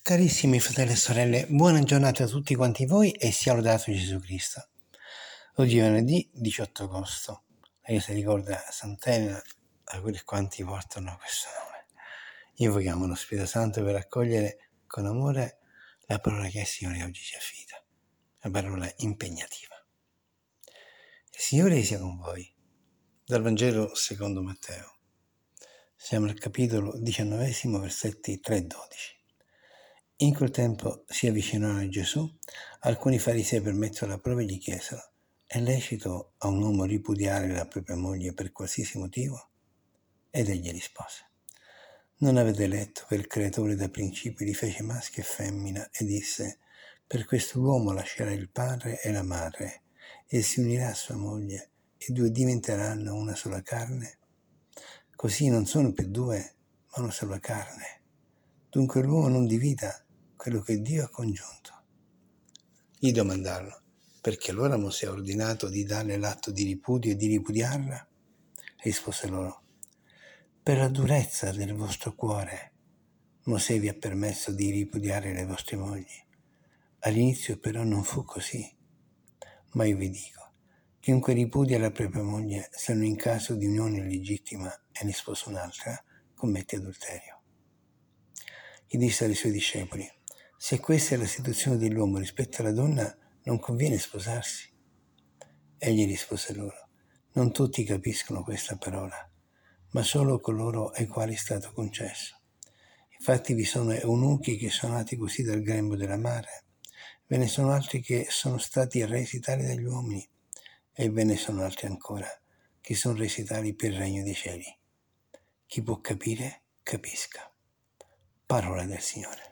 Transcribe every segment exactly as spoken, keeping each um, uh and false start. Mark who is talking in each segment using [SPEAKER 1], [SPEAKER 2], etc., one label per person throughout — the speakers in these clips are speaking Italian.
[SPEAKER 1] Carissimi fratelli e sorelle, buona giornata a tutti quanti voi e sia lodato Gesù Cristo. Oggi è venerdì diciotto agosto, e si ricorda Sant'Elena, a quelli quanti portano questo nome. Invochiamo lo Spirito Santo per accogliere con amore la parola che il Signore oggi ci affida, la parola impegnativa. Il Signore sia con voi. Dal Vangelo secondo Matteo. Siamo al capitolo diciannovesimo, versetti tre e dodici. In quel tempo si avvicinarono a Gesù alcuni farisei per mettere alla prova e gli chiesero: è lecito a un uomo ripudiare la propria moglie per qualsiasi motivo? Ed egli rispose: non avete letto che il Creatore da principio li fece maschi e femmina e disse: per questo l'uomo lascerà il padre e la madre e si unirà a sua moglie e due diventeranno una sola carne? Così non sono più due, ma una sola carne. Dunque l'uomo non divida quello che Dio ha congiunto. Gli domandarono: perché allora Mosè ha ordinato di darle l'atto di ripudio e di ripudiarla? Rispose loro: per la durezza del vostro cuore Mosè vi ha permesso di ripudiare le vostre mogli. All'inizio però non fu così. Ma io vi dico: chiunque ripudia la propria moglie, se non in caso di unione illegittima e ne sposa un'altra, commette adulterio. Gli disse ai suoi discepoli: se questa è la situazione dell'uomo rispetto alla donna, non conviene sposarsi. Egli rispose loro: non tutti capiscono questa parola, ma solo coloro ai quali è stato concesso. Infatti vi sono eunuchi che sono nati così dal grembo della mare, ve ne sono altri che sono stati resi tali dagli uomini, e ve ne sono altri ancora che sono resi tali per il regno dei cieli. Chi può capire, capisca. Parola del Signore.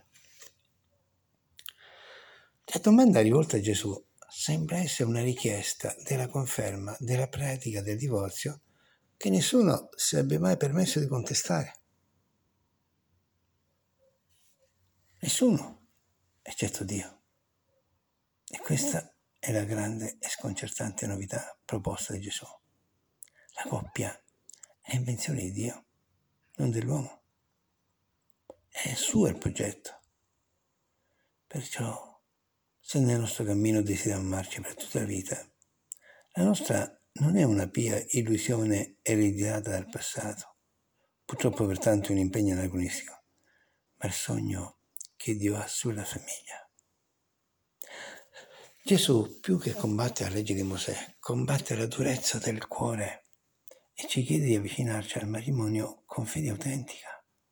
[SPEAKER 1] La domanda rivolta a Gesù sembra essere una richiesta della conferma della pratica del divorzio che nessuno si abbia mai permesso di contestare. Nessuno, eccetto Dio. E questa è la grande e sconcertante novità proposta da Gesù. La coppia è invenzione di Dio, non dell'uomo. È suo il progetto. Perciò, se nel nostro cammino desideriamo amarci per tutta la vita, la nostra non è una pia illusione ereditata dal passato, purtroppo pertanto un impegno anacronistico, ma il sogno che Dio ha sulla famiglia. Gesù, più che combatte la legge di Mosè, combatte la durezza del cuore e ci chiede di avvicinarci al matrimonio con fede autentica.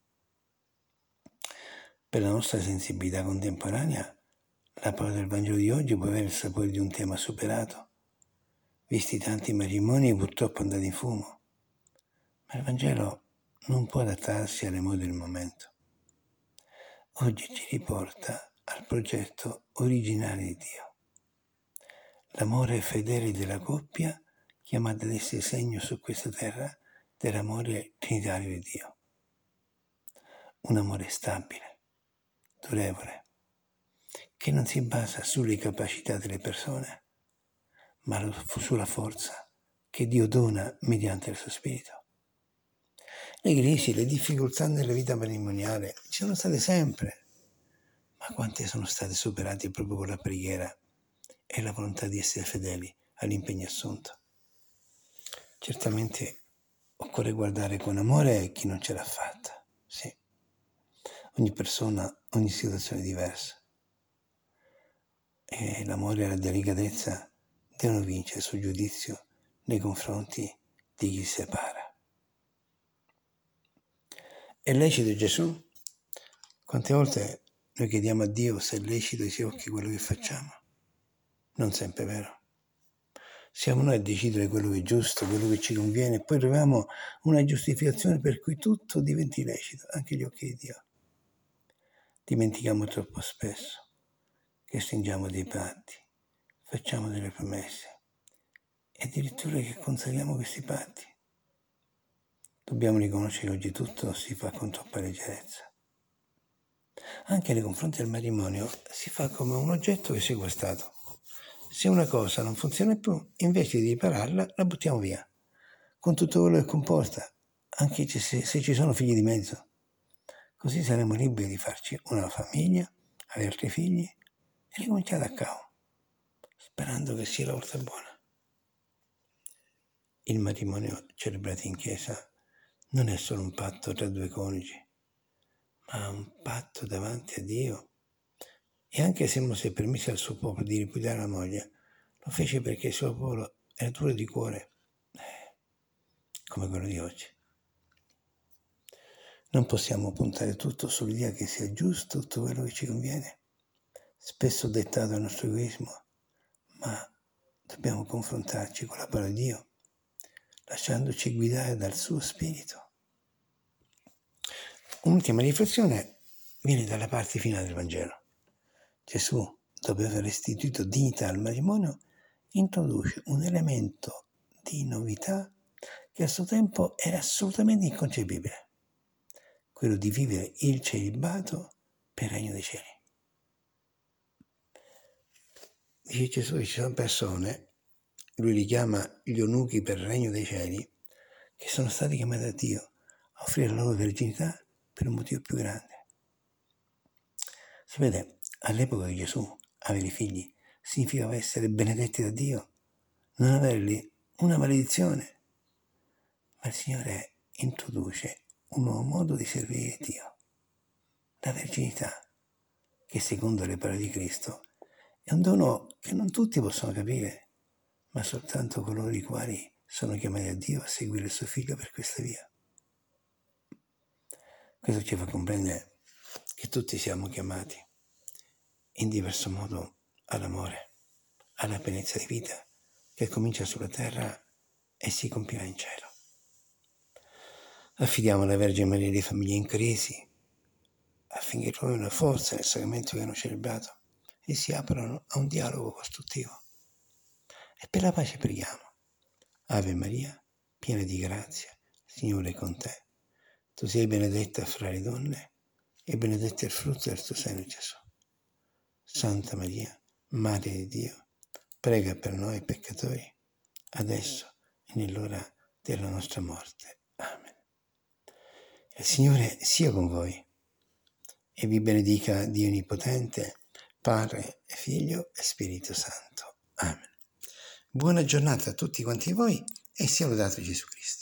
[SPEAKER 1] Per la nostra sensibilità contemporanea, la parola del Vangelo di oggi può avere il sapore di un tema superato, visti tanti matrimoni purtroppo andati in fumo. Ma il Vangelo non può adattarsi alle mode del momento. Oggi ci riporta al progetto originale di Dio. L'amore fedele della coppia, chiamata ad essere segno su questa terra dell'amore trinitario di Dio. Un amore stabile, durevole, che non si basa sulle capacità delle persone, ma sulla forza che Dio dona mediante il suo Spirito. Le crisi, le difficoltà nella vita matrimoniale ci sono state sempre, ma quante sono state superate proprio con la preghiera e la volontà di essere fedeli all'impegno assunto. Certamente occorre guardare con amore chi non ce l'ha fatta, sì. Ogni persona, ogni situazione è diversa. E l'amore e la delicatezza devono vincere sul giudizio nei confronti di chi si separa. È lecito Gesù? Quante volte noi chiediamo a Dio se è lecito ai suoi occhi quello che facciamo? Non sempre è vero. Siamo noi a decidere quello che è giusto, quello che ci conviene, e poi troviamo una giustificazione per cui tutto diventi lecito, anche agli occhi di Dio. Dimentichiamo troppo spesso che stringiamo dei patti, facciamo delle promesse e addirittura che conserviamo questi patti. Dobbiamo riconoscere che oggi tutto si fa con troppa leggerezza. Anche nei confronti del matrimonio si fa come un oggetto che è sequestrato. Se una cosa non funziona più, invece di ripararla, la buttiamo via, con tutto quello che comporta, anche se, se ci sono figli di mezzo. Così saremo liberi di farci una famiglia, avere altri figli e ricominciare da capo, sperando che sia la volta buona. Il matrimonio celebrato in chiesa non è solo un patto tra due coniugi, ma un patto davanti a Dio. E anche se Mosè permise al suo popolo di ripudiare la moglie, lo fece perché il suo popolo era duro di cuore, eh, come quello di oggi. Non possiamo puntare tutto sull'idea che sia giusto tutto quello che ci conviene, spesso dettato dal nostro egoismo, ma dobbiamo confrontarci con la parola di Dio, lasciandoci guidare dal suo spirito. Un'ultima riflessione viene dalla parte finale del Vangelo. Gesù, dopo aver restituito dignità al matrimonio, introduce un elemento di novità che a suo tempo era assolutamente inconcepibile, quello di vivere il celibato per il regno dei cieli. Dice Gesù che ci sono persone, lui li chiama gli eunuchi per il regno dei cieli, che sono stati chiamati da Dio a offrire la loro verginità per un motivo più grande. Sapete, all'epoca di Gesù avere figli significava essere benedetti da Dio, non averli una maledizione. Ma il Signore introduce un nuovo modo di servire Dio, la verginità, che secondo le parole di Cristo è un dono che non tutti possono capire, ma soltanto coloro i quali sono chiamati a Dio a seguire il suo Figlio per questa via. Questo ci fa comprendere che tutti siamo chiamati in diverso modo all'amore, alla pienezza di vita che comincia sulla terra e si compirà in cielo. Affidiamo alla Vergine Maria le famiglie in crisi affinché trovino forza nel sacramento che hanno celebrato e si aprono a un dialogo costruttivo. E per la pace preghiamo. Ave Maria, piena di grazia, il Signore è con te. Tu sei benedetta fra le donne e benedetto è il frutto del tuo seno, Gesù. Santa Maria, Madre di Dio, prega per noi peccatori, adesso e nell'ora della nostra morte. Amen. Il Signore sia con voi e vi benedica Dio Onnipotente, Padre e Figlio e Spirito Santo. Amen. Buona giornata a tutti quanti voi e sia lodato Gesù Cristo.